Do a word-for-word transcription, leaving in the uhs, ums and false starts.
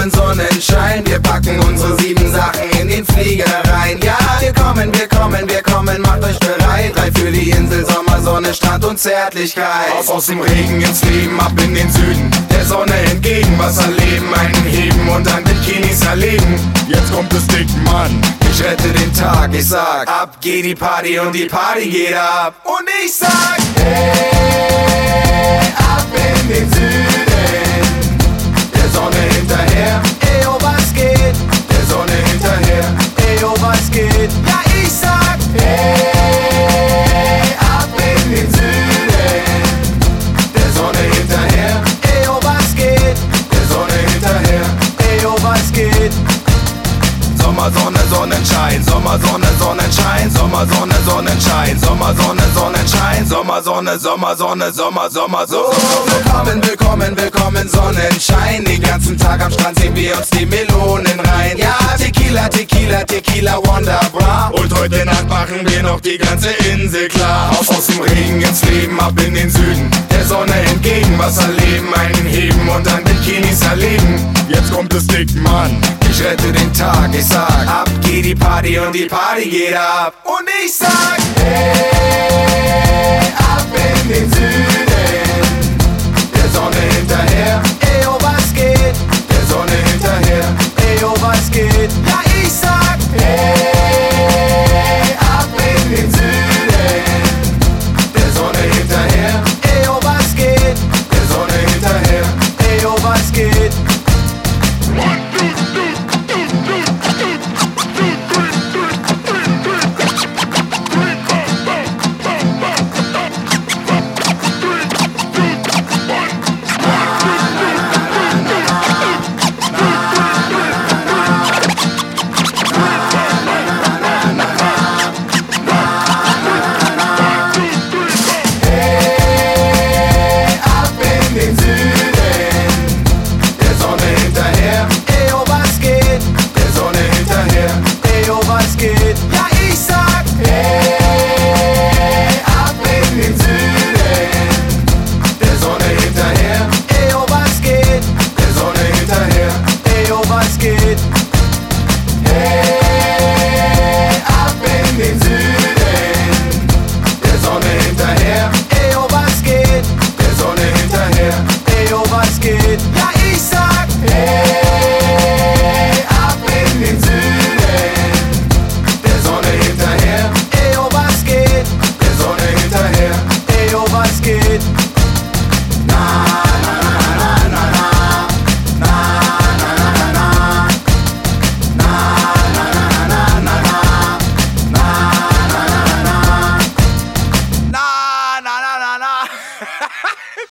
willkommen Sonnenschein. Wir packen unsere sieben Sachen in den Flieger rein. Ja, wir kommen, wir kommen, wir kommen, macht euch bereit. Drei für die Insel, Sommer, Sonne, Strand und Zärtlichkeit. Aus, aus dem Regen ins Leben, ab in den Süden. Der Sonne entgegen, was erleben, einen heben und dann Bikinis erleben. Jetzt kommt es dick, Mann. Ich rette den Tag, ich sag, ab geht die Party und die Party geht ab. Und ich sag, hey, ab in den Süden. Der Sonne hinterher, ey, oh, was geht? Der Sonne hinterher, ey, oh, was geht? Ja, ich sag, hey, ab in den Süden. Der Sonne hinterher, ey, oh, was geht? Der Sonne hinterher, ey, oh, was geht? Sommer, Sonne, Sonnenschein, Sommer, Sonne, Sonnenschein, Sommer, Sonne, Sonnenschein, Sommer, Sonne, Sonnenschein, Sommer, Sonne, Sommer, Sonne, Sommer, Sommer, so. Willkommen, willkommen, willkommen, Sonnenschein. Den ganzen Tag am Strand sehen wir uns die Melonen rein. Ja, Tequila, Tequila, Tequila, Wonderbra. Und heute Nacht machen wir noch die ganze Insel klar. Aus, aus dem Regen ins Leben, ab in den Süden. Der Sonne entgegen, was erleben, einen heben und dann Bikinis erleben. Jetzt kommt es dick, Mann. Ich rette den Tag, ich sag, ab geht die Party und die Party geht ab. Und ich sag, hey, ab in den Süden. Der Sonne hinterher, ey, oh,